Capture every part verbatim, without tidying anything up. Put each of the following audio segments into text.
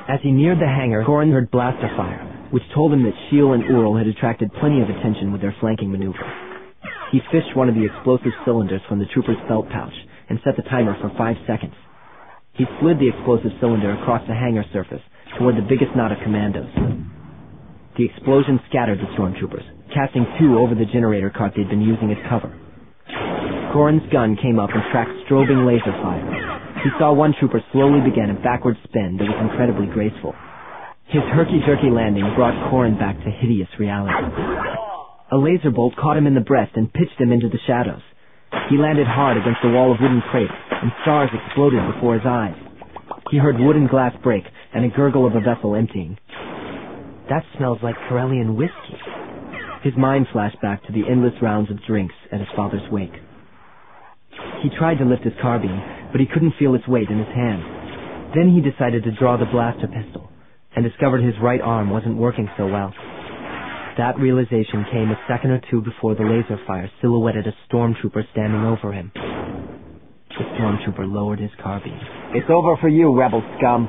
As he neared the hangar, Corin heard blaster fire, which told him that Shiel and Ural had attracted plenty of attention with their flanking maneuver. He fished one of the explosive cylinders from the trooper's belt pouch and set the timer for five seconds. He slid the explosive cylinder across the hangar surface toward the biggest knot of commandos. The explosion scattered the stormtroopers, casting two over the generator cart they'd been using as cover. Corin's gun came up and tracked strobing laser fire. He saw one trooper slowly begin a backward spin that was incredibly graceful. His herky-jerky landing brought Corin back to hideous reality. A laser bolt caught him in the breast and pitched him into the shadows. He landed hard against a wall of wooden crates, and stars exploded before his eyes. He heard wood and glass break, and a gurgle of a vessel emptying. That smells like Corellian whiskey. His mind flashed back to the endless rounds of drinks at his father's wake. He tried to lift his carbine, but he couldn't feel its weight in his hand. Then he decided to draw the blaster pistol, and discovered his right arm wasn't working so well. That realization came a second or two before the laser fire silhouetted a stormtrooper standing over him. The stormtrooper lowered his carbine. It's over for you, rebel scum.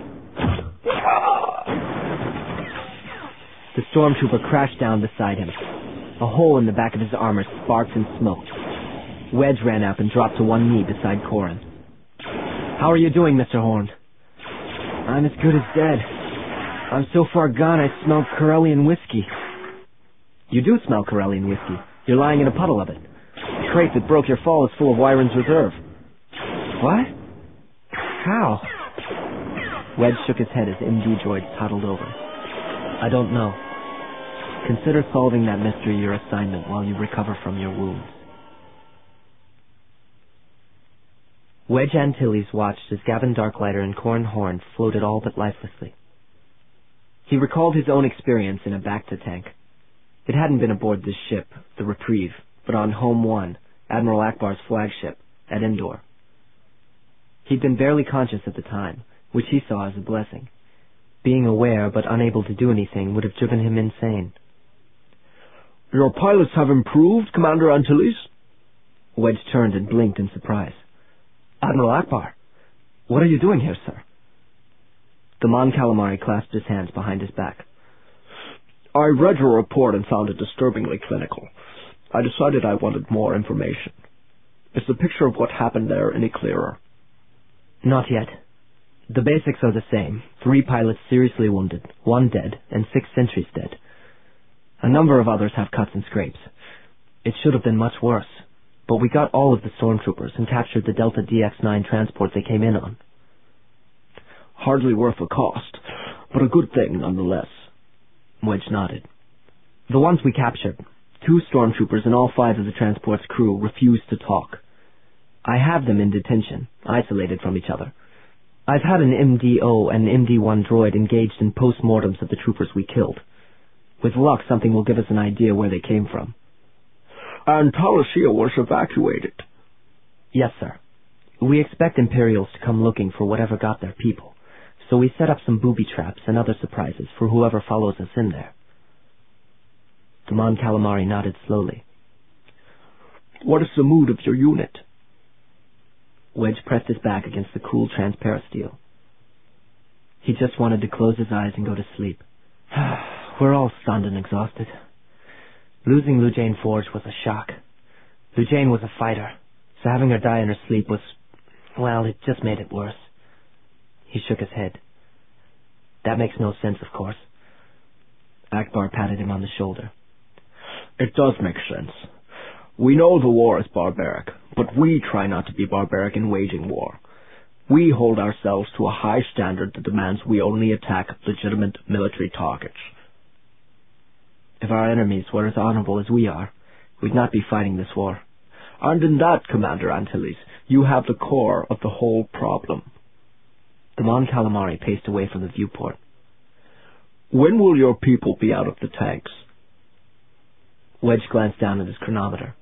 The stormtrooper crashed down beside him. A hole in the back of his armor sparked and smoked. Wedge ran up and dropped to one knee beside Corin. "How are you doing, Mister Horn?" "I'm as good as dead. I'm so far gone I smell Corellian whiskey." "You do smell Corellian whiskey. You're lying in a puddle of it. The crate that broke your fall is full of Wyron's Reserve." "What? How?" Wedge shook his head as M D droids toddled over. "I don't know. Consider solving that mystery your assignment while you recover from your wounds." Wedge Antilles watched as Gavin Darklighter and Corin Horn floated all but lifelessly. He recalled his own experience in a Bacta tank. It hadn't been aboard this ship, the Reprieve, but on Home One, Admiral Akbar's flagship, at Endor. He'd been barely conscious at the time, which he saw as a blessing. Being aware but unable to do anything would have driven him insane. "Your pilots have improved, Commander Antilles?" Wedge turned and blinked in surprise. "Admiral Akbar, what are you doing here, sir?" The Mon Calamari clasped his hands behind his back. "I read your report and found it disturbingly clinical. I decided I wanted more information. Is the picture of what happened there any clearer?" "Not yet. The basics are the same. Three pilots seriously wounded, one dead, and six sentries dead. A number of others have cuts and scrapes. It should have been much worse, but we got all of the stormtroopers and captured the Delta D X nine transport they came in on." "Hardly worth the cost, but a good thing nonetheless." Wedge nodded. "The ones we captured, two stormtroopers and all five of the transport's crew, refused to talk. I have them in detention, isolated from each other. I've had an M D O and M D one droid engaged in post-mortems of the troopers we killed. With luck, something will give us an idea where they came from." "And Talassia was evacuated?" "Yes, sir. We expect Imperials to come looking for whatever got their people, so we set up some booby traps and other surprises for whoever follows us in there." The Mon Calamari nodded slowly. "What is the mood of your unit?" Wedge pressed his back against the cool transparasteel. He just wanted to close his eyes and go to sleep. "We're all stunned and exhausted. Losing Lujane Forge was a shock. Lujane was a fighter, so having her die in her sleep was, well, it just made it worse." He shook his head. "That makes no sense, of course." Akbar patted him on the shoulder. "It does make sense. We know the war is barbaric, but we try not to be barbaric in waging war. We hold ourselves to a high standard that demands we only attack legitimate military targets." "If our enemies were as honorable as we are, we'd not be fighting this war." "And in that, Commander Antilles, you have the core of the whole problem." The Mon Calamari paced away from the viewport. "When will your people be out of the tanks?" Wedge glanced down at his chronometer.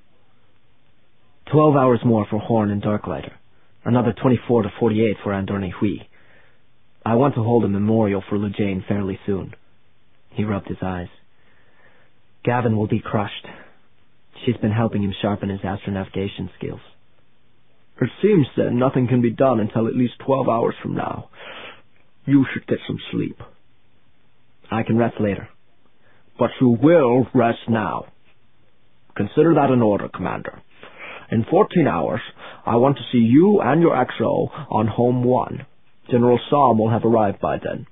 Twelve hours more for Horn and Darklighter. Another twenty-four to forty-eight for Andorne Hui. I want to hold a memorial for Lujane fairly soon. He rubbed his eyes. Gavin will be crushed. She's been helping him sharpen his astronavigation skills. "It seems, then, nothing can be done until at least twelve hours from now. You should get some sleep. I can rest later. But you will rest now. Consider that an order, Commander. In fourteen hours, I want to see you and your X O on Home One. General Somme will have arrived by then.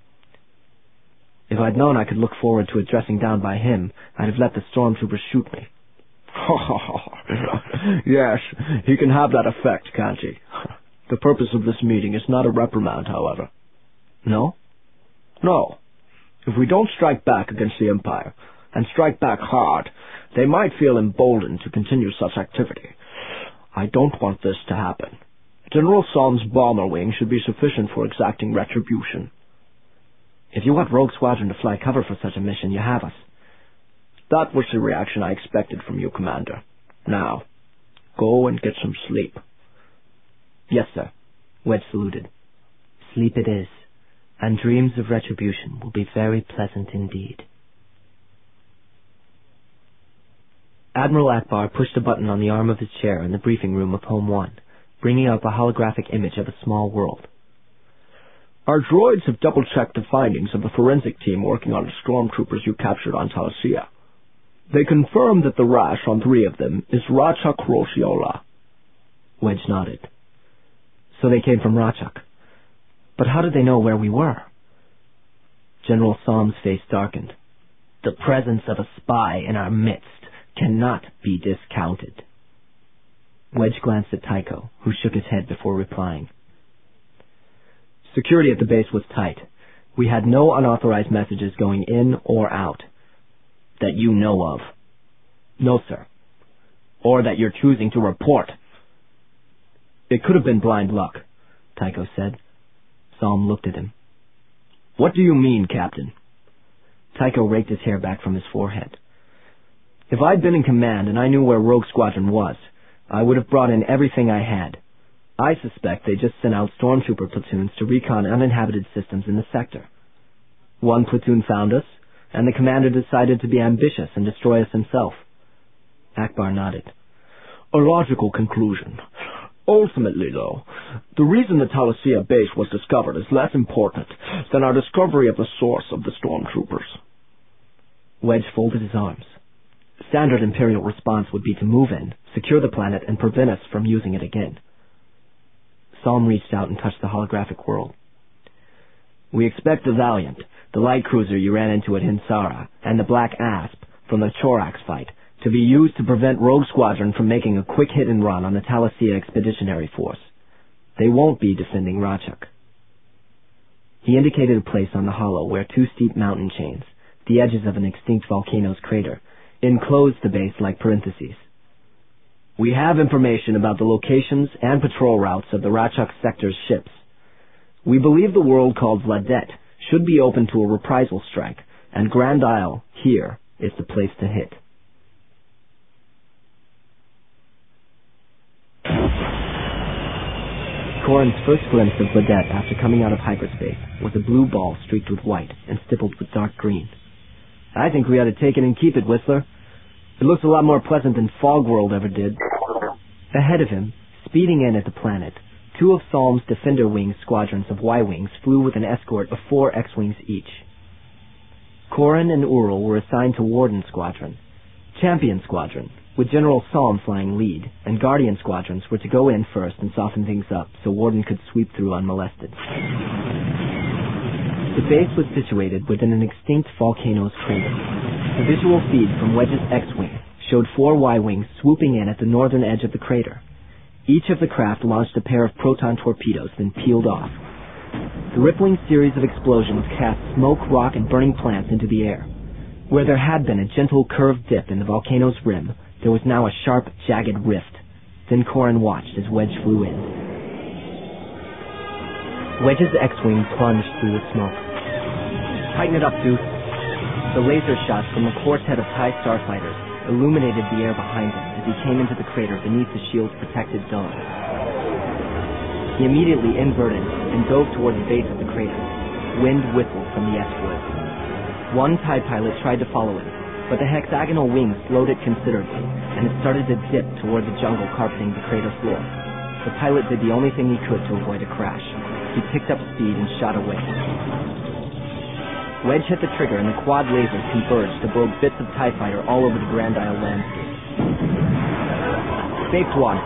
If I'd known I could look forward to a dressing down by him, I'd have let the stormtroopers shoot me. Yes, he can have that effect, can't he? The purpose of this meeting is not a reprimand, however. No? No. If we don't strike back against the Empire, and strike back hard, they might feel emboldened to continue such activity. I don't want this to happen. General Somme's bomber wing should be sufficient for exacting retribution. If you want Rogue Squadron to fly cover for such a mission, you have us. That was the reaction I expected from you, Commander. Now, go and get some sleep. Yes, sir. Wedge saluted. Sleep it is, and dreams of retribution will be very pleasant indeed. Admiral Ackbar pushed a button on the arm of his chair in the briefing room of Home One, bringing up a holographic image of a small world. Our droids have double-checked the findings of the forensic team working on the stormtroopers you captured on Talasea. They confirmed that the rash on three of them is Rachuk Roshiola. Wedge nodded. So they came from Rachuk. But how did they know where we were? General Somme's face darkened. The presence of a spy in our midst cannot be discounted. Wedge glanced at Tycho, who shook his head before replying. Security at the base was tight. We had no unauthorized messages going in or out. That you know of. No, sir. Or that you're choosing to report. It could have been blind luck, Tycho said. Somme looked at him. What do you mean, Captain? Tycho raked his hair back from his forehead. If I'd been in command and I knew where Rogue Squadron was, I would have brought in everything I had. I suspect they just sent out stormtrooper platoons to recon uninhabited systems in the sector. One platoon found us, and the commander decided to be ambitious and destroy us himself. Ackbar nodded. A logical conclusion. Ultimately, though, the reason the Talasea base was discovered is less important than our discovery of the source of the stormtroopers. Wedge folded his arms. Standard Imperial response would be to move in, secure the planet, and prevent us from using it again. Somme reached out and touched the holographic world. We expect the Valiant, the light cruiser you ran into at Hinsara, and the Black Asp from the Chorax fight to be used to prevent Rogue Squadron from making a quick hit and run on the Talasea Expeditionary Force. They won't be defending Rachuk. He indicated a place on the hollow where two steep mountain chains, the edges of an extinct volcano's crater, enclosed the base like parentheses. We have information about the locations and patrol routes of the Rachuk sector's ships. We believe the world called Vladette should be open to a reprisal strike, and Grand Isle, here, is the place to hit. Corrin's first glimpse of Vladette after coming out of hyperspace was a blue ball streaked with white and stippled with dark green. I think we ought to take it and keep it, Whistler. It looks a lot more pleasant than Fog World ever did. Ahead of him, speeding in at the planet, two of Somme's Defender Wing squadrons of Y-Wings flew with an escort of four X-Wings each. Corrin and Ural were assigned to Warden Squadron, Champion Squadron, with General Somme flying lead, and Guardian Squadrons were to go in first and soften things up so Warden could sweep through unmolested. The base was situated within an extinct volcano's crater. The visual feed from Wedge's X-Wing showed four Y-Wings swooping in at the northern edge of the crater. Each of the craft launched a pair of proton torpedoes, then peeled off. The rippling series of explosions cast smoke, rock, and burning plants into the air. Where there had been a gentle curved dip in the volcano's rim, there was now a sharp, jagged rift. Then Corrin watched as Wedge flew in. Wedge's X-Wing plunged through the smoke. Tighten it up, Deuce. The laser shots from the quartet of TIE starfighters illuminated the air behind him as he came into the crater beneath the shield's protected dome. He immediately inverted and dove toward the base of the crater. Wind whistled from the S-wood. One TIE pilot tried to follow him, but the hexagonal wings slowed it considerably, and it started to dip toward the jungle carpeting the crater floor. The pilot did the only thing he could to avoid a crash. he picked up speed and shot away. Wedge hit the trigger and the quad lasers converged to blow bits of TIE Fighter all over the Grand Isle landscape. Vaped one.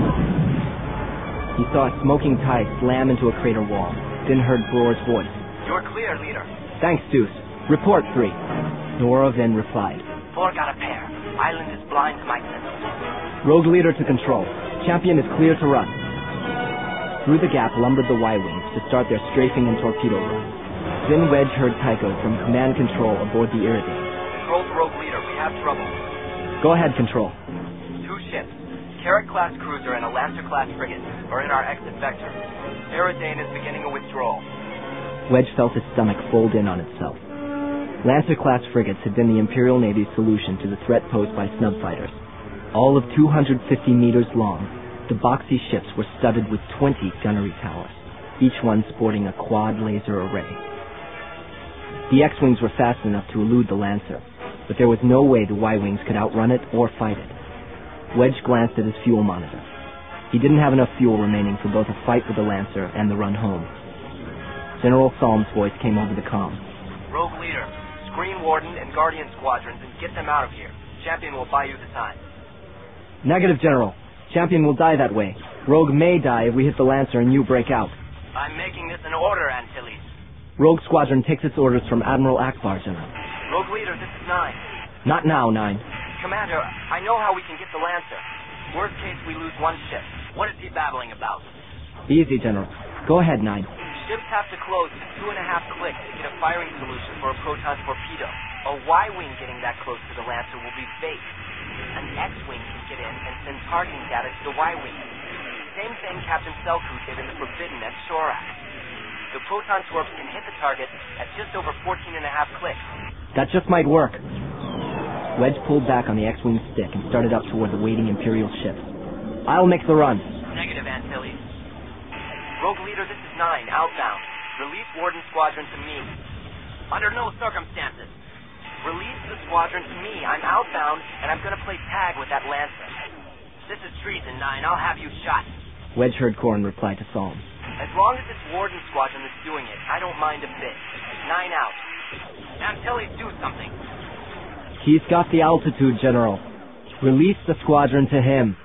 He saw a smoking TIE slam into a crater wall, then heard Broer's voice. You're clear, leader. Thanks, Deuce. Report three. Nora then replied. Four got a pair. Island is blind to my senses. Rogue leader to control. Champion is clear to run. Through the gap lumbered the Y-Wings to start their strafing and torpedo run. Then Wedge heard Tycho from command control aboard the Iridium. Control to Rogue leader. We have trouble. Go ahead, control. Two ships, Carrot-class cruiser and a Lancer-class frigate, are in our exit vector. Aerodane is beginning a withdrawal. Wedge felt his stomach fold in on itself. Lancer-class frigates had been the Imperial Navy's solution to the threat posed by snub fighters. All of two hundred fifty meters long, the boxy ships were studded with twenty gunnery towers, each one sporting a quad laser array. The X-Wings were fast enough to elude the Lancer, but there was no way the Y-Wings could outrun it or fight it. Wedge glanced at his fuel monitor. He didn't have enough fuel remaining for both a fight with the Lancer and the run home. General Salm's voice came over the comm. Rogue leader, screen Warden and Guardian squadrons and get them out of here. Champion will buy you the time. Negative, General. Champion will die that way. Rogue may die if we hit the Lancer and you break out. I'm making this an order, Antilles. Rogue Squadron takes its orders from Admiral Akbar, General. Rogue leader, this is Nine. Not now, Nine. Commander, I know how we can get the Lancer. Worst case, we lose one ship. What is he babbling about? Easy, General. Go ahead, Nine. Ships have to close to two and a half clicks to get a firing solution for a proton torpedo. A Y-wing getting that close to the Lancer will be bait. An X-wing can get in and send targeting data to the Y-wing. Same thing Captain Selku did in the Forbidden at Shorak. The proton torps can hit the target at just over fourteen and a half clicks. That just might work. Wedge pulled back on the X-wing stick and started up toward the waiting Imperial ships. I'll make the run. Negative, Antilles. Rogue leader, this is Nine, outbound. Release Warden Squadron to me. Under no circumstances. Release the squadron to me. I'm outbound, and I'm gonna play tag with that Lancer. This is treason, Nine. I'll have you shot. Wedge heard Corrin reply to Salm. As long as it's Warden Squadron that's doing it, I don't mind a bit. Nine out. Antilles, do something. He's got the altitude, General. Release the squadron to him.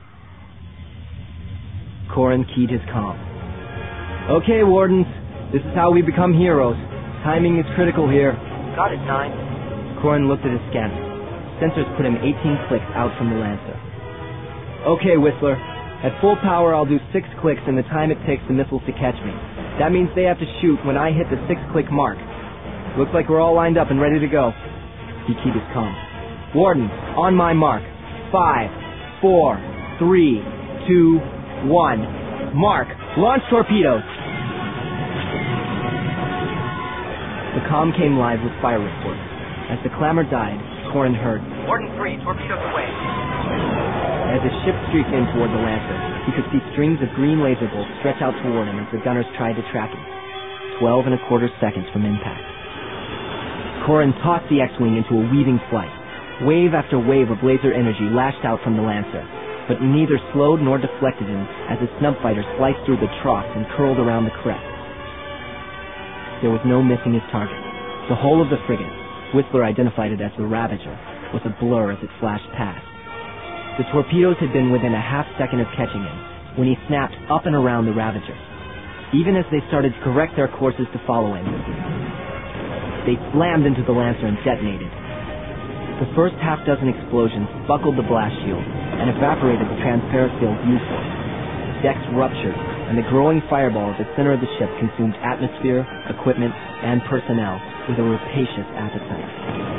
Corrin keyed his comm. Okay, Wardens. This is how we become heroes. Timing is critical here. Got it, Nine. Corrin looked at his scanner. Sensors put him eighteen clicks out from the Lancer. Okay, Whistler. At full power, I'll do six clicks in the time it takes the missiles to catch me. That means they have to shoot when I hit the six-click mark. Looks like we're all lined up and ready to go. He keyed his comm. Warden, on my mark. Five, four, three, two, one. Mark, launch torpedoes. The comm came live with fire reports. As the clamor died, Corrin heard. Warden three, torpedoes away. As his ship streaked in toward the Lancer, he could see strings of green laser bolts stretch out toward him as the gunners tried to track him. Twelve and a quarter seconds from impact. Corrin tossed the X-Wing into a weaving flight. Wave after wave of laser energy lashed out from the Lancer, but neither slowed nor deflected him as his snub fighter sliced through the troughs and curled around the crest. There was no missing his target. The whole of the frigate, Whistler identified it as the Ravager, was a blur as it flashed past. The torpedoes had been within a half second of catching him when he snapped up and around the Ravager. Even as they started to correct their courses to follow him, they slammed into the Lancer and detonated. The first half dozen explosions buckled the blast shield and evaporated the transparasail viewport. Decks ruptured, and the growing fireball at the center of the ship consumed atmosphere, equipment, and personnel with a rapacious appetite.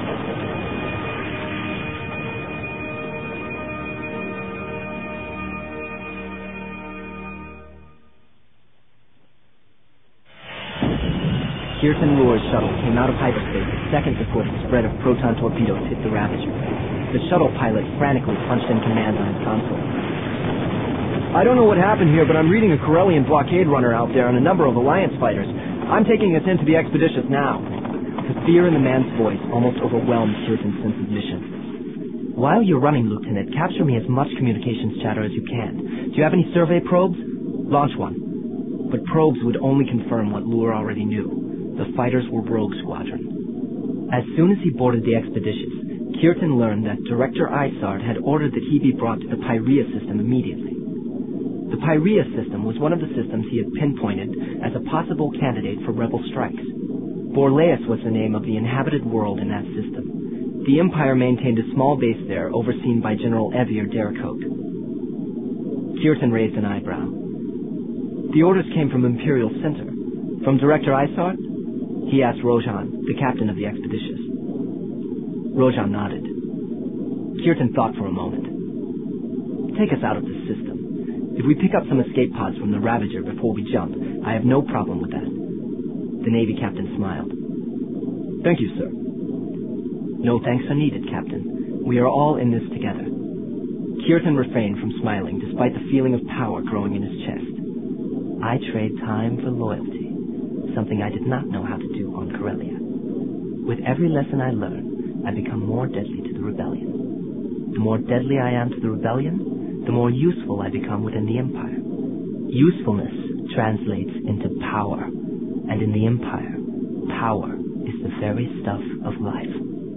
Kirtan Lure's shuttle came out of hyperspace seconds before the spread of proton torpedoes hit the Ravager. The shuttle pilot frantically punched in commands on his console. I don't know what happened here, but I'm reading a Corellian blockade runner out there and a number of Alliance fighters. I'm taking us into the Expeditious now. The fear in the man's voice almost overwhelmed Kirtan's sense of mission. While you're running, Lieutenant, capture me as much communications chatter as you can. Do you have any survey probes? Launch one. but probes would only confirm what Lure already knew. The fighters were Rogue Squadron. As soon as he boarded the Expeditious, Kirtan learned that Director Isard had ordered that he be brought to the Pyrea system immediately. The Pyrea system was one of the systems he had pinpointed as a possible candidate for rebel strikes. Borleus was the name of the inhabited world in that system. The Empire maintained a small base there overseen by General Evir Dercote. Kirtan raised an eyebrow. The orders came from Imperial Center. From Director Isard? He asked Rojan, the captain of the Expeditious. Rojan nodded. Kirtan thought for a moment. Take us out of this system. If we pick up some escape pods from the Ravager before we jump, I have no problem with that. The Navy captain smiled. Thank you, sir. No thanks are needed, Captain. We are all in this together. Kirtan refrained from smiling despite the feeling of power growing in his chest. I trade time for loyalty, something I did not know how to do on Corellia. With every lesson I learn, I become more deadly to the rebellion. The more deadly I am to the rebellion, the more useful I become within the Empire. Usefulness translates into power, and in the Empire, power is the very stuff of life.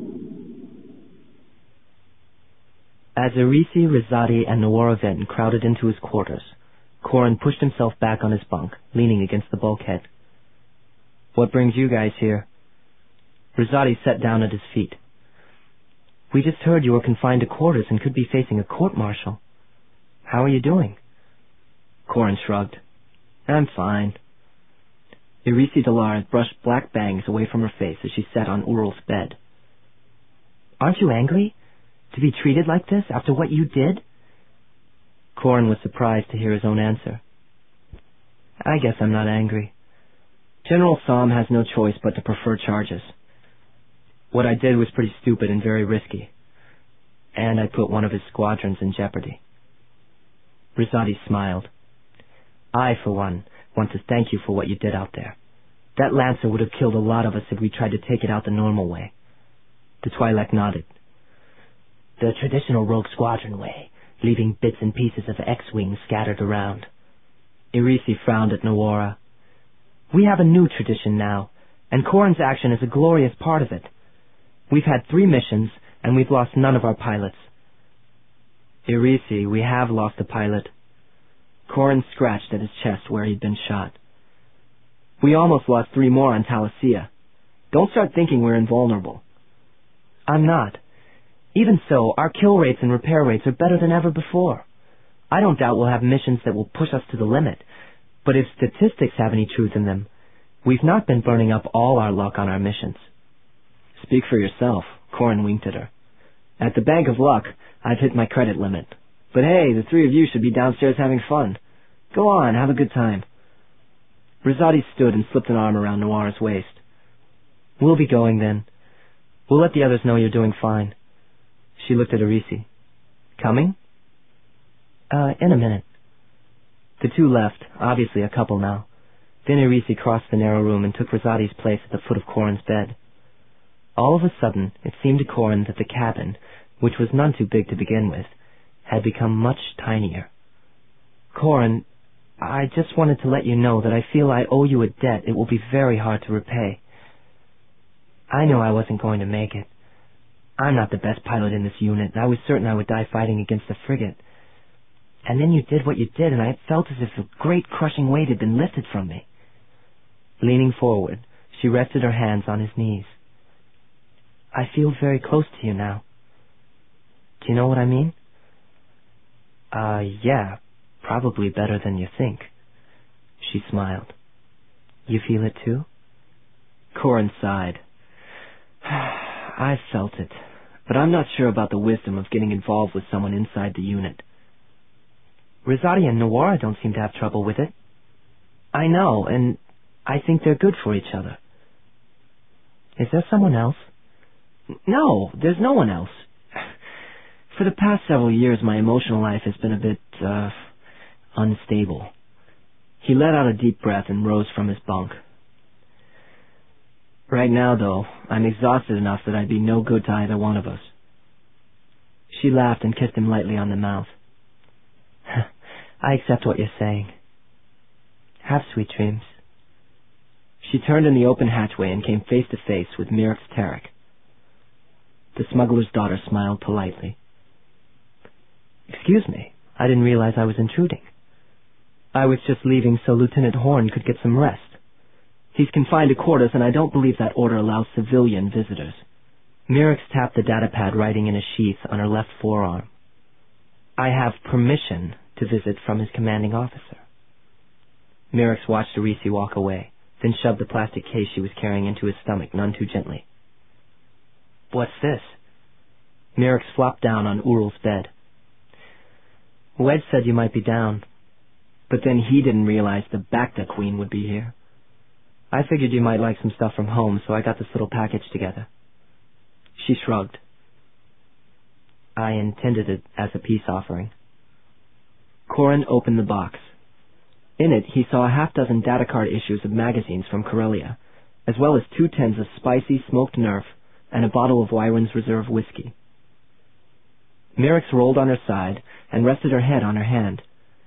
As Irisi, Rizati, and Nawaravin crowded into his quarters, Corin pushed himself back on his bunk, leaning against the bulkhead. What brings you guys here? Rizati sat down at his feet. We just heard you were confined to quarters and could be facing a court-martial. How are you doing? Corin shrugged. I'm fine. Irisi Delaris brushed black bangs away from her face as she sat on Ural's bed. Aren't you angry? To be treated like this after what you did? Corin was surprised to hear his own answer. I guess I'm not angry. General Sam has no choice but to prefer charges. What I did was pretty stupid and very risky. And I put one of his squadrons in jeopardy. Rizati smiled. I, for one, want to thank you for what you did out there. That Lancer would have killed a lot of us if we tried to take it out the normal way. The Twi'lek nodded. The traditional Rogue Squadron way, leaving bits and pieces of X-Wing scattered around. Irisi frowned at Nawara. We have a new tradition now, and Corin's action is a glorious part of it. We've had three missions, and we've lost none of our pilots. Irisi, we have lost a pilot. Corin scratched at his chest where he'd been shot. We almost lost three more on Talicia. Don't start thinking we're invulnerable. I'm not. Even so, our kill rates and repair rates are better than ever before. I don't doubt we'll have missions that will push us to the limit, but if statistics have any truth in them, we've not been burning up all our luck on our missions. Speak for yourself, Corin winked at her. At the Bank of Luck, I've hit my credit limit. But hey, the three of you should be downstairs having fun. Go on, have a good time. Rizati stood and slipped an arm around Nawara's waist. We'll be going then. We'll let the others know you're doing fine. She looked at Irisi. Coming? Uh, in a minute. The two left, obviously a couple now. Then Irisi crossed the narrow room and took Rizati's place at the foot of Corin's bed. All of a sudden, it seemed to Corin that the cabin, which was none too big to begin with, had become much tinier. Corin, I just wanted to let you know that I feel I owe you a debt it will be very hard to repay. I knew I wasn't going to make it. I'm not the best pilot in this unit, and I was certain I would die fighting against the frigate. And then you did what you did, and I felt as if a great crushing weight had been lifted from me. Leaning forward, she rested her hands on his knees. I feel very close to you now. Do you know what I mean? Uh, yeah, probably better than you think. She smiled. You feel it too? Corin sighed. I felt it, but I'm not sure about the wisdom of getting involved with someone inside the unit. Rizati and Nawara don't seem to have trouble with it. I know, and I think they're good for each other. Is there someone else? No, there's no one else. For the past several years, my emotional life has been a bit, uh, unstable. He let out a deep breath and rose from his bunk. Right now, though, I'm exhausted enough that I'd be no good to either one of us. She laughed and kissed him lightly on the mouth. I accept what you're saying. Have sweet dreams. She turned in the open hatchway and came face to face with Mirix Tarek. The smuggler's daughter smiled politely. Excuse me, I didn't realize I was intruding. I was just leaving so Lieutenant Horn could get some rest. He's confined to quarters, and I don't believe that order allows civilian visitors. Mirix tapped the datapad writing in a sheath on her left forearm. I have permission to visit from his commanding officer. Mirix watched Arisi walk away, then shoved the plastic case she was carrying into his stomach none too gently. What's this? Mirix flopped down on Ural's bed. Wedge said you might be down, but then he didn't realize the Bacta Queen would be here. I figured you might like some stuff from home, so I got this little package together. She shrugged. I intended it as a peace offering. Corin opened the box. In it, he saw a half-dozen data card issues of magazines from Corellia, as well as two tins of spicy smoked Nerf and a bottle of Wyron's Reserve whiskey. Mirix rolled on her side and rested her head on her hand.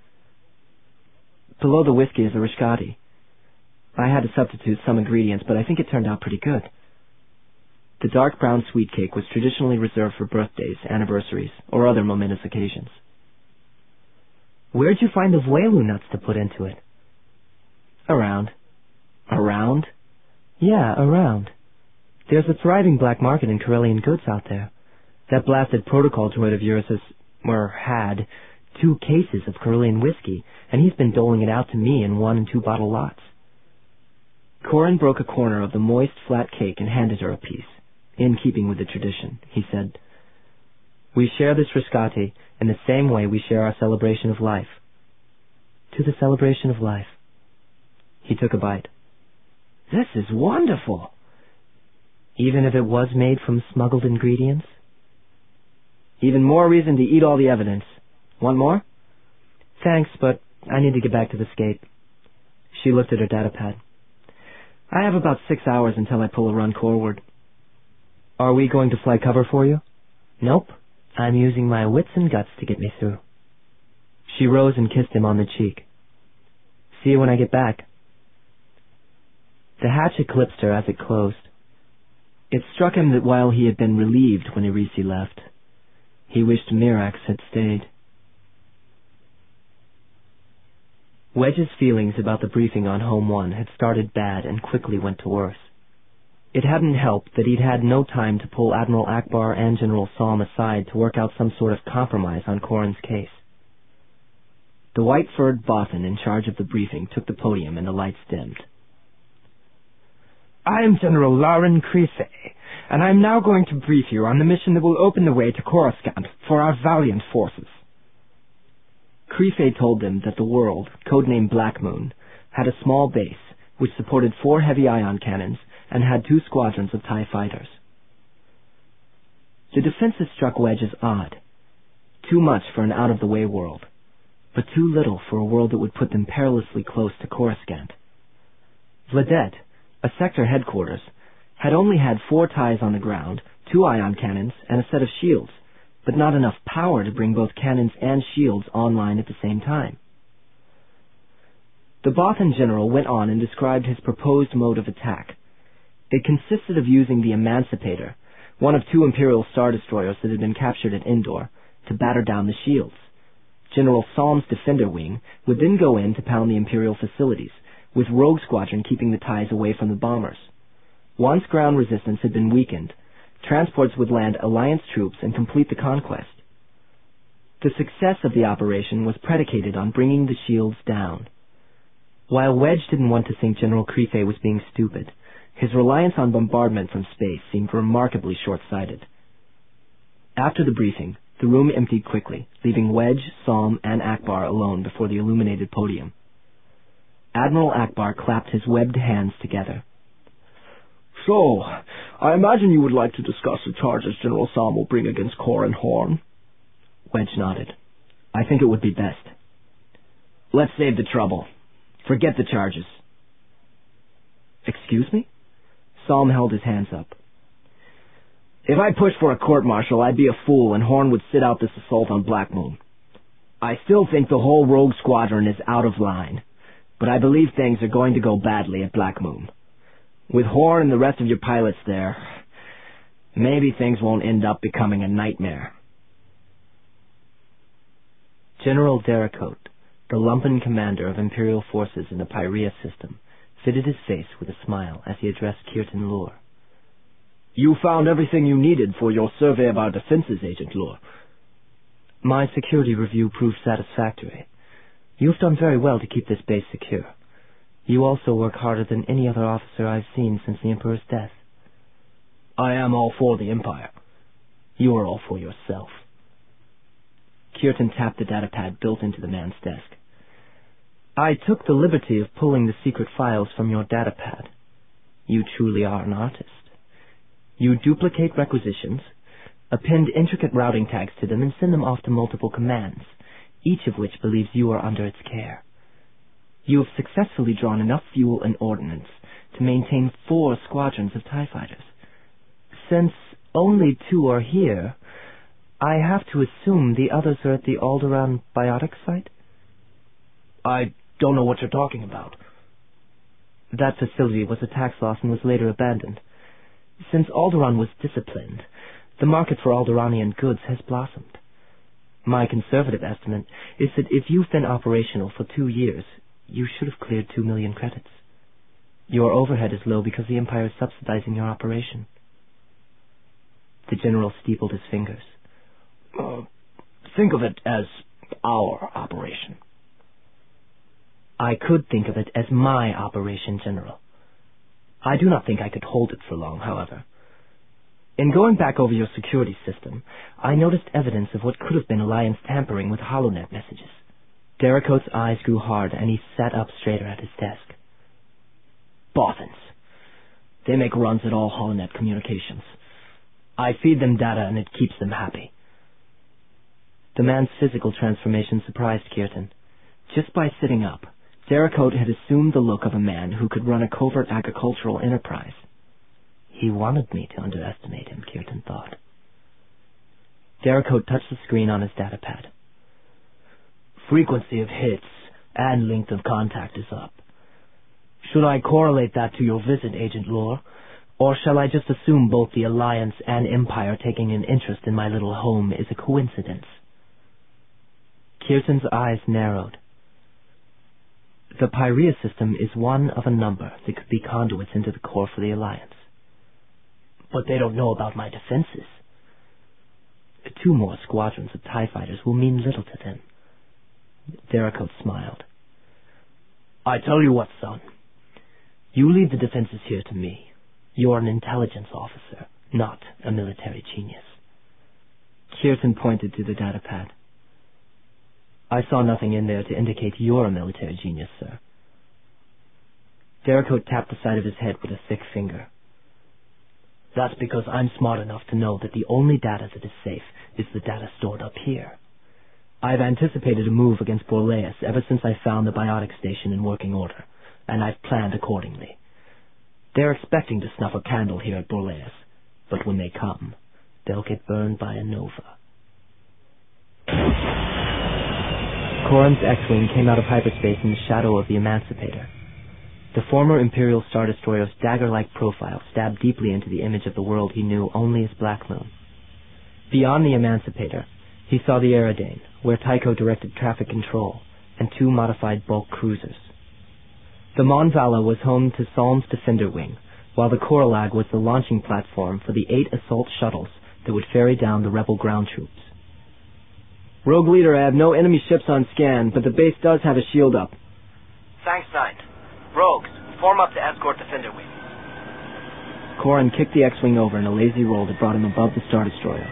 Below the whiskey is a Riscati. I had to substitute some ingredients, but I think it turned out pretty good. The dark brown sweet cake was traditionally reserved for birthdays, anniversaries, or other momentous occasions. Where'd you find the Vuelu nuts to put into it? Around. Around? Yeah, around. There's a thriving black market in Corellian goods out there. That blasted protocol droid of yours has, or had, two cases of Corellian whiskey, and he's been doling it out to me in one and two bottle lots. Corin broke a corner of the moist, flat cake and handed her a piece. In keeping with the tradition, he said, We share this Riscati in the same way we share our celebration of life. To the celebration of life. He took a bite. This is wonderful. Even if it was made from smuggled ingredients? Even more reason to eat all the evidence. Want more? Thanks, but I need to get back to the skate. She looked at her datapad. I have about six hours until I pull a run forward. Are we going to fly cover for you? Nope. I'm using my wits and guts to get me through. She rose and kissed him on the cheek. See you when I get back. The hatch eclipsed her as it closed. It struck him that while he had been relieved when Arisi left, he wished Mirax had stayed. Wedge's feelings about the briefing on Home One had started bad and quickly went to worse. It hadn't helped that he'd had no time to pull Admiral Akbar and General Salm aside to work out some sort of compromise on Corin's case. The white-furred Bothan in charge of the briefing took the podium and the lights dimmed. I am General Lauren Creasy, and I am now going to brief you on the mission that will open the way to Coruscant for our valiant forces. Creasy told them that the world, codenamed Black Moon, had a small base which supported four heavy ion cannons and had two squadrons of TIE fighters. The defenses struck Wedge as odd. Too much for an out-of-the-way world, but too little for a world that would put them perilously close to Coruscant. Vladette, a sector headquarters, had only had four TIEs on the ground, two ion cannons, and a set of shields, but not enough power to bring both cannons and shields online at the same time. The Bothan general went on and described his proposed mode of attack. It consisted of using the Emancipator, one of two Imperial Star Destroyers that had been captured at Endor, to batter down the shields. General Salm's Defender Wing would then go in to pound the Imperial facilities, with Rogue Squadron keeping the TIEs away from the bombers. Once ground resistance had been weakened, transports would land Alliance troops and complete the conquest. The success of the operation was predicated on bringing the shields down. While Wedge didn't want to think General Creasy was being stupid, his reliance on bombardment from space seemed remarkably short-sighted. After the briefing, the room emptied quickly, leaving Wedge, Salm, and Akbar alone before the illuminated podium. Admiral Akbar clapped his webbed hands together. So, I imagine you would like to discuss the charges General Salm will bring against Corin Horn? Wedge nodded. I think it would be best. Let's save the trouble. Forget the charges. Excuse me? Salm held his hands up. If I pushed for a court-martial, I'd be a fool and Horn would sit out this assault on Black Moon. I still think the whole Rogue Squadron is out of line. but I believe things are going to go badly at Black Moon. With Horn and the rest of your pilots there, maybe things won't end up becoming a nightmare. General Daracote, the lumpen commander of Imperial forces in the Pyrea system, fitted his face with a smile as he addressed Kirtan Lure. You found everything you needed for your survey of our defenses, Agent Lure. My security review proved satisfactory. You've done very well to keep this base secure. You also work harder than any other officer I've seen since the Emperor's death. I am all for the Empire. You are all for yourself. Kirtan tapped the datapad built into the man's desk. I took the liberty of pulling the secret files from your datapad. You truly are an artist. You duplicate requisitions, append intricate routing tags to them, and send them off to multiple commands, each of which believes you are under its care. You have successfully drawn enough fuel and ordnance to maintain four squadrons of TIE fighters. Since only two are here, I have to assume the others are at the Alderaan biotic site? I don't know what you're talking about. That facility was a tax loss and was later abandoned. Since Alderaan was disciplined, the market for Alderaanian goods has blossomed. My conservative estimate is that if you've been operational for two years, you should have cleared two million credits. Your overhead is low because the Empire is subsidizing your operation. The general steepled his fingers. Uh, think of it as our operation. I could think of it as my operation, General. I do not think I could hold it for long, however. In going back over your security system, I noticed evidence of what could have been Alliance tampering with HoloNet messages. Daracote's eyes grew hard, and he sat up straighter at his desk. Boffins. They make runs at all HoloNet communications. I feed them data, and it keeps them happy. The man's physical transformation surprised Kirtan. Just by sitting up, Daracote had assumed the look of a man who could run a covert agricultural enterprise. He wanted me to underestimate him, Kirtan thought. Daracote touched the screen on his datapad. Frequency of hits and length of contact is up. Should I correlate that to your visit, Agent Lure, or shall I just assume both the Alliance and Empire taking an interest in my little home is a coincidence? Kirtan's eyes narrowed. The Pyrea system is one of a number that could be conduits into the core for the Alliance. But they don't know about my defenses. Two more squadrons of TIE fighters will mean little to them. Daracote smiled. I tell you what, son. You leave the defenses here to me. You're an intelligence officer, not a military genius. Kirtan pointed to the datapad. I saw nothing in there to indicate you're a military genius, sir. Daracote tapped the side of his head with a thick finger. That's because I'm smart enough to know that the only data that is safe is the data stored up here. I've anticipated a move against Borleus ever since I found the biotic station in working order, and I've planned accordingly. They're expecting to snuff a candle here at Borleus, but when they come, they'll get burned by a nova. Corin's X-Wing came out of hyperspace in the shadow of the Emancipator. The former Imperial Star Destroyer's dagger-like profile stabbed deeply into the image of the world he knew only as Black Moon. Beyond the Emancipator, he saw the Aerodane, where Tycho directed traffic control, and two modified bulk cruisers. The Mon Vala was home to Salm's Defender Wing, while the Coralag was the launching platform for the eight assault shuttles that would ferry down the rebel ground troops. Rogue Leader, I have no enemy ships on scan, but the base does have a shield up. Thanks, Nine. Rogues, form up to escort Defender Wing. Corin kicked the X-Wing over in a lazy roll that brought him above the Star Destroyer.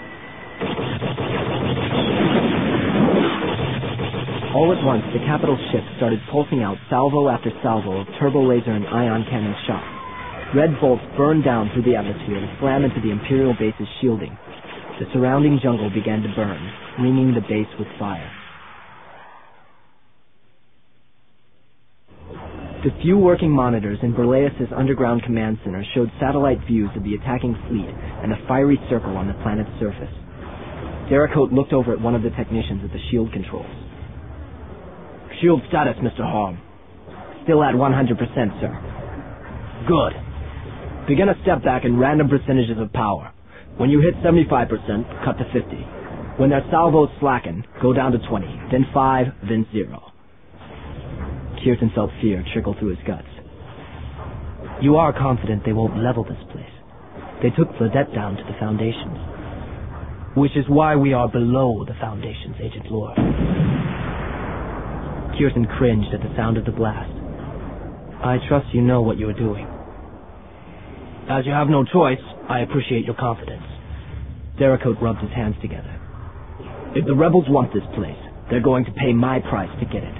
All at once, the capital ship started pulsing out salvo after salvo of turbo laser and ion cannon shots. Red bolts burned down through the atmosphere and slammed into the Imperial base's shielding. The surrounding jungle began to burn, ringing the base with fire. The few working monitors in Borleus' underground command center showed satellite views of the attacking fleet and a fiery circle on the planet's surface. Daracote looked over at one of the technicians at the shield controls. Shield status, Mister Harm. Still at one hundred percent, sir. Good. Begin a step back in random percentages of power. When you hit seventy-five percent, cut to fifty. When their salvos slacken, go down to twenty, then five, then zero. Kirtan felt fear trickle through his guts. You are confident they won't level this place. They took Fladette down to the foundations. Which is why we are below the foundations, Agent Lore. Kirtan cringed at the sound of the blast. I trust you know what you are doing. As you have no choice, I appreciate your confidence. Deracote rubbed his hands together. If the rebels want this place, they're going to pay my price to get it.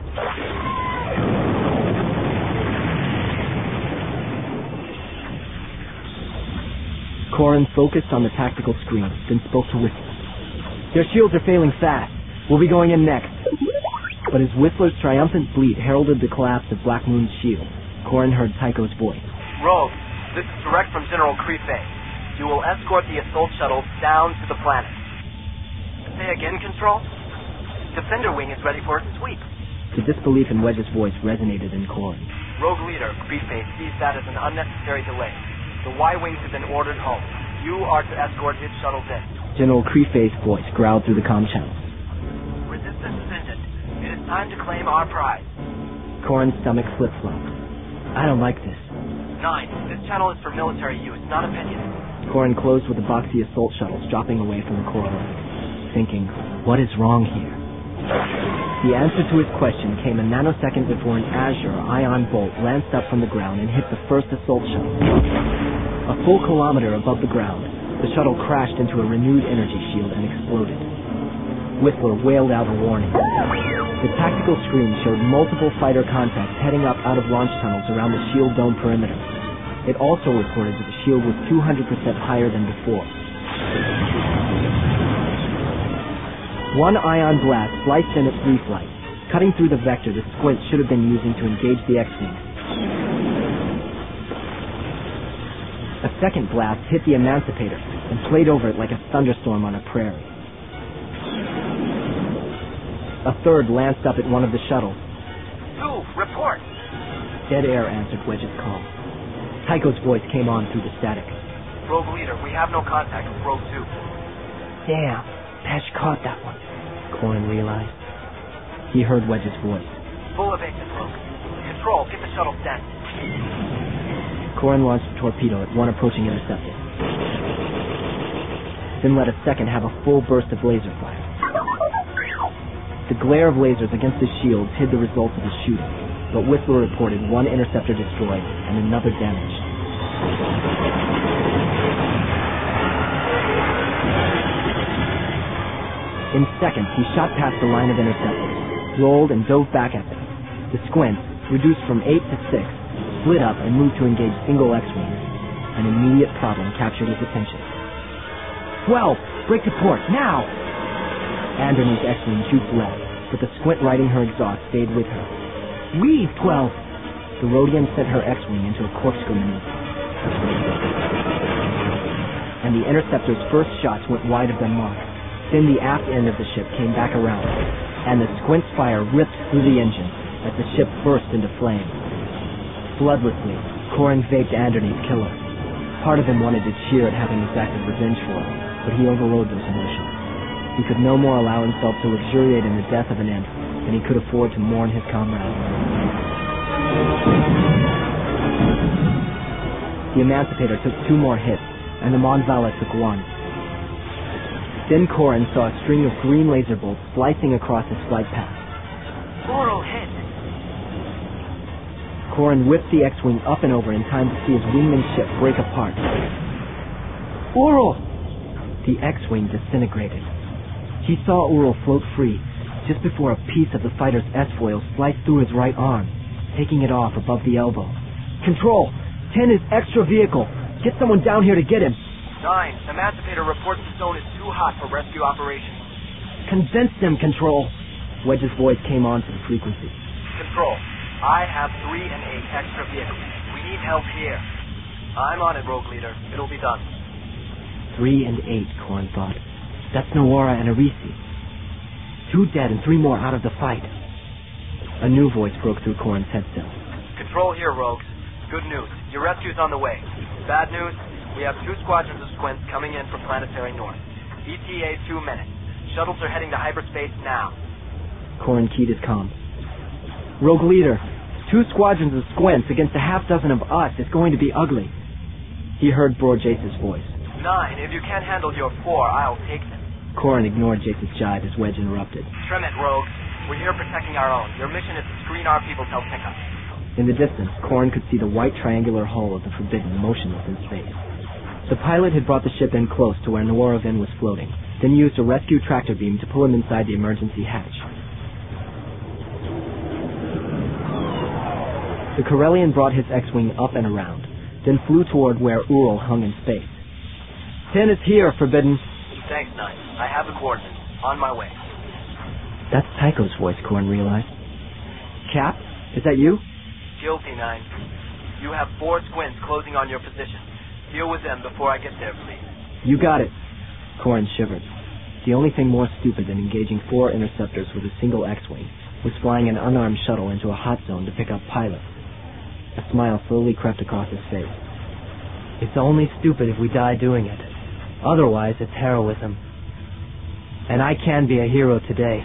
Corin focused on the tactical screen, then spoke to Whistler. Their shields are failing fast. We'll be going in next. But as Whistler's triumphant bleat heralded the collapse of Black Moon's shield, Corin heard Tycho's voice. Rogue, this is direct from General Crefe. You will escort the assault shuttle down to the planet. Say again, Control? Defender Wing is ready for a sweep. The disbelief in Wedge's voice resonated in Corin. Rogue Leader, Crefe, sees that as an unnecessary delay. The Y-Wings have been ordered home. You are to escort his shuttles in. General Crefe's voice growled through the comm channels. Resistance is ended. It is time to claim our prize. Corin's stomach flip-flopped. I don't like this. Nine, this channel is for military use, not opinion. Corin closed with the boxy assault shuttles dropping away from the Corellic, thinking, what is wrong here? The answer to his question came a nanosecond before an Azure ion bolt lanced up from the ground and hit the first assault shuttle. A full kilometer above the ground, the shuttle crashed into a renewed energy shield and exploded. Whistler wailed out a warning. The tactical screen showed multiple fighter contacts heading up out of launch tunnels around the shield dome perimeter. It also reported that the shield was two hundred percent higher than before. One ion blast sliced in at free flight, cutting through the vector the Squint should have been using to engage the X-Wing. A second blast hit the Emancipator and played over it like a thunderstorm on a prairie. A third lanced up at one of the shuttles. Two, report! Dead air answered Wedge's call. Tycho's voice came on through the static. Rogue Leader, we have no contact with Rogue two. Damn, Pesh caught that one, Corin realized. He heard Wedge's voice. Full evasion, Rogue. Control, get the shuttle sent. Corin launched a torpedo at one approaching interceptor. Then let a second have a full burst of laser fire. The glare of lasers against his shields hid the results of his shooting, but Whistler reported one interceptor destroyed and another damaged. In seconds, he shot past the line of interceptors, rolled and dove back at them. The Squint, reduced from eight to six, split up and moved to engage single X-Wings. An immediate problem captured his attention. Twelve! Break to port, now! Androny's X-Wing shoots left, but the Squint riding her exhaust stayed with her. Weave, twelve! The Rhodian sent her X-Wing into a corkscrew maneuver. And the interceptor's first shots went wide of their mark. Then the aft end of the ship came back around, and the Squint's fire ripped through the engine as the ship burst into flame. Bloodlessly, Corin vaped Androny's killer. Part of him wanted to cheer at having exacted revenge for him, but he overrode those emotions. He could no more allow himself to luxuriate in the death of an Ent than he could afford to mourn his comrade. The Emancipator took two more hits, and the Mon Vala took one. Then Corin saw a string of green laser bolts slicing across his flight path. Oral hit! Corin whipped the X-Wing up and over in time to see his wingman ship break apart. Ural! The X-Wing disintegrated. He saw Ural float free, just before a piece of the fighter's S-foil sliced through his right arm, taking it off above the elbow. Control! Ten is extra vehicle! Get someone down here to get him! Nine, Emancipator reports the zone is too hot for rescue operations. Convince them, Control! Wedge's voice came on to the frequency. Control, I have three and eight extra vehicles. We need help here. I'm on it, Rogue Leader. It'll be done. Three and eight, Corin thought. That's Nowara and Arisi. Two dead and three more out of the fight. A new voice broke through Corin's headset. Control here, rogues. Good news. Your rescue's on the way. Bad news, we have two squadrons of squints coming in from Planetary North. E T A two minutes. Shuttles are heading to hyperspace now. Corin keyed his comms. Rogue leader, two squadrons of squints against a half dozen of us is going to be ugly. He heard Bror Jace's voice. Nine, if you can't handle your four, I'll take them. Corin ignored Jace's jibe as Wedge interrupted. Trim it, rogues. We're here protecting our own. Your mission is to screen our people till pickup. In the distance, Corin could see the white triangular hull of the Forbidden motionless in space. The pilot had brought the ship in close to where Noaravin was floating, then used a rescue tractor beam to pull him inside the emergency hatch. The Corellian brought his X-Wing up and around, then flew toward where Ural hung in space. Ten is here, Forbidden. Thanks, Nine. I have the coordinates. On my way. That's Tycho's voice, Corin realized. Cap, is that you? Guilty, Nine. You have four squints closing on your position. Deal with them before I get there, please. You got it. Corin shivered. The only thing more stupid than engaging four interceptors with a single X-Wing was flying an unarmed shuttle into a hot zone to pick up pilots. A smile slowly crept across his face. It's only stupid if we die doing it. Otherwise, it's heroism. And I can be a hero today.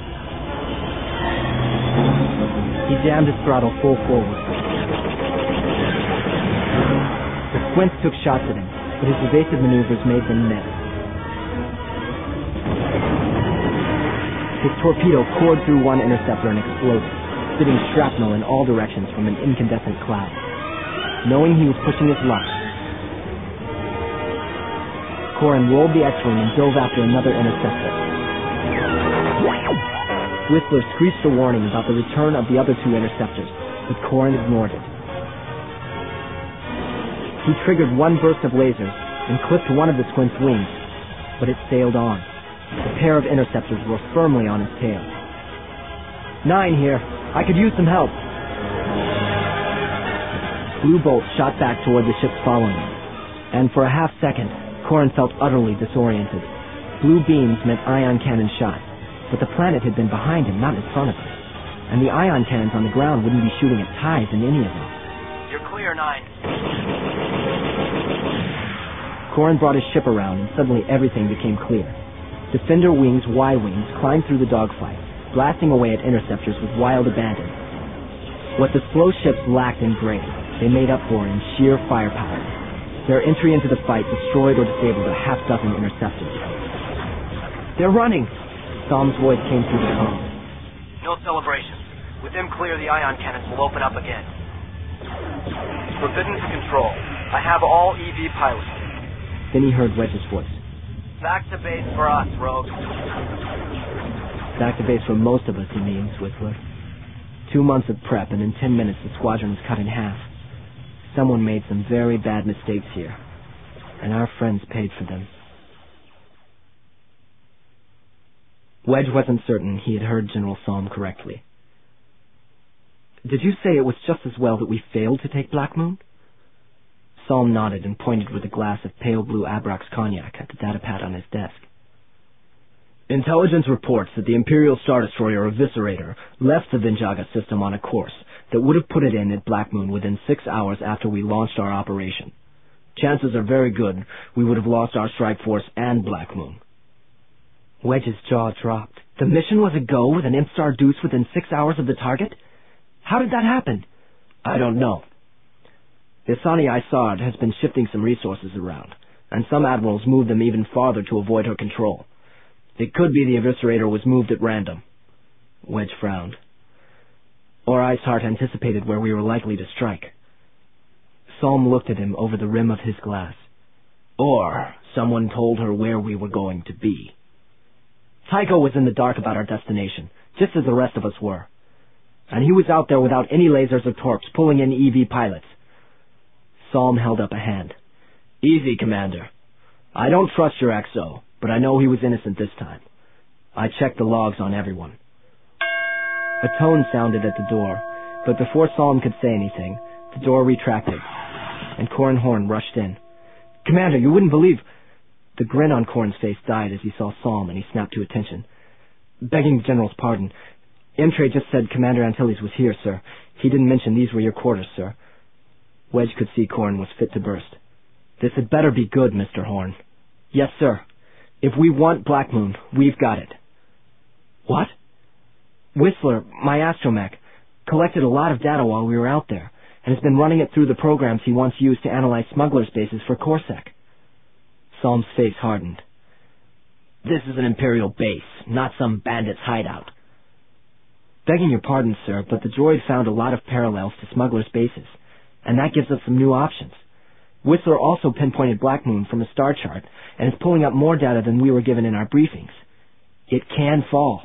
He jammed his throttle full forward. The squints took shots at him, but his evasive maneuvers made them miss. His torpedo poured through one interceptor and exploded, spitting shrapnel in all directions from an incandescent cloud. Knowing he was pushing his luck, Corin rolled the X-Wing and dove after another interceptor. Whistler screeched a warning about the return of the other two interceptors, but Corin ignored it. He triggered one burst of lasers and clipped one of the squint's wings, but it sailed on. The pair of interceptors were firmly on his tail. Nine here. I could use some help. Blue bolts shot back toward the ships following him, and for a half second, Corin felt utterly disoriented. Blue beams meant ion cannon shots, but the planet had been behind him, not in front of him, and the ion cannons on the ground wouldn't be shooting at ties in any of them. You're clear, Nine. Corin brought his ship around, and suddenly everything became clear. Defender Wing's Y-Wings climbed through the dogfight, blasting away at interceptors with wild abandon. What the slow ships lacked in grace, they made up for in sheer firepower. Their entry into the fight destroyed or disabled a half dozen interceptors. They're running! Psalm's voice came through the phone. No celebrations. With them clear, the ion cannons will open up again. Forbidden to control. I have all E V pilots. Then he heard Wedge's voice. Back to base for us, rogues. Back to base for most of us, he means, Whistler. Two months of prep, and in ten minutes the squadron was cut in half. Someone made some very bad mistakes here, and our friends paid for them. Wedge wasn't certain he had heard General Psalm correctly. Did you say it was just as well that we failed to take Black Moon? Psalm nodded and pointed with a glass of pale blue Abrax cognac at the datapad on his desk. Intelligence reports that the Imperial Star Destroyer Eviscerator left the Vinjaga system on a course that would have put it in at Black Moon within six hours after we launched our operation. Chances are very good we would have lost our strike force and Black Moon. Wedge's jaw dropped. The mission was a go with an Imp-Star Deuce within six hours of the target? How did that happen? I don't know. Isani Isard has been shifting some resources around, and some admirals moved them even farther to avoid her control. It could be the Eviscerator was moved at random. Wedge frowned. Or Iceheart anticipated where we were likely to strike. Psalm looked at him over the rim of his glass. Or someone told her where we were going to be. Tycho was in the dark about our destination, just as the rest of us were. And he was out there without any lasers or torps, pulling in E V pilots. Psalm held up a hand. Easy, Commander. I don't trust your X O, but I know he was innocent this time. I checked the logs on everyone. A tone sounded at the door, but before Psalm could say anything, the door retracted, and Corin Horn rushed in. Commander, you wouldn't believe... The grin on Corin's face died as he saw Psalm, and he snapped to attention. Begging the General's pardon, Imtre just said Commander Antilles was here, sir. He didn't mention these were your quarters, sir. Wedge could see Corn was fit to burst. This had better be good, Mister Horn. Yes, sir. If we want Black Moon, we've got it. What? Whistler, my astromech, collected a lot of data while we were out there, and has been running it through the programs he once used to analyze smugglers' bases for Corsac. Psalm's face hardened. This is an Imperial base, not some bandit's hideout. Begging your pardon, sir, but the droid found a lot of parallels to smugglers' bases, and that gives us some new options. Whistler also pinpointed Black Moon from a star chart, and is pulling up more data than we were given in our briefings. It can fall.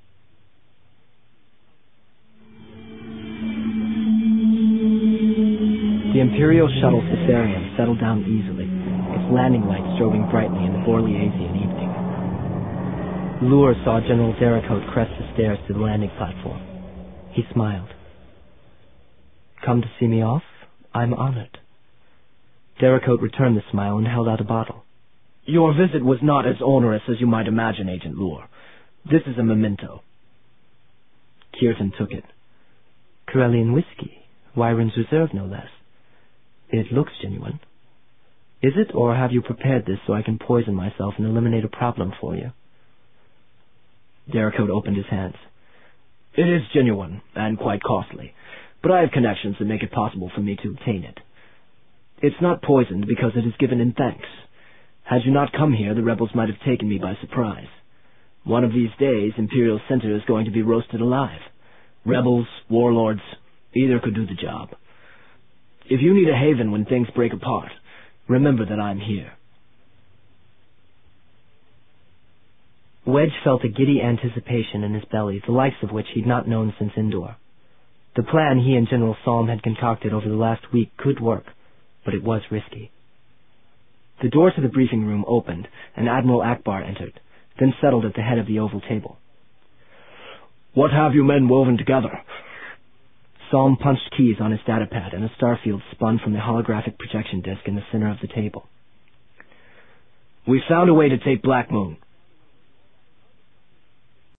The Imperial shuttle Caesarium settled down easily, its landing lights strobing brightly in the Borliasian evening. Lure saw General Dericote crest the stairs to the landing platform. He smiled. Come to see me off? I'm honored. Dericote returned the smile and held out a bottle. Your visit was not as onerous as you might imagine, Agent Lure. This is a memento. Kierton took it. Corellian whiskey, Wyron's Reserve no less. It looks genuine. Is it, or have you prepared this so I can poison myself and eliminate a problem for you? Dericote opened his hands. It is genuine, and quite costly, but I have connections that make it possible for me to obtain it. It's not poisoned because it is given in thanks. Had you not come here, the rebels might have taken me by surprise. One of these days, Imperial Center is going to be roasted alive. Rebels, warlords, either could do the job. If you need a haven when things break apart, remember that I'm here. Wedge felt a giddy anticipation in his belly, the likes of which he'd not known since Endor. The plan he and General Salm had concocted over the last week could work, but it was risky. The door to the briefing room opened, and Admiral Akbar entered, then settled at the head of the oval table. What have you men woven together? Salm punched keys on his datapad, and a starfield spun from the holographic projection disc in the center of the table. We found a way to take Black Moon,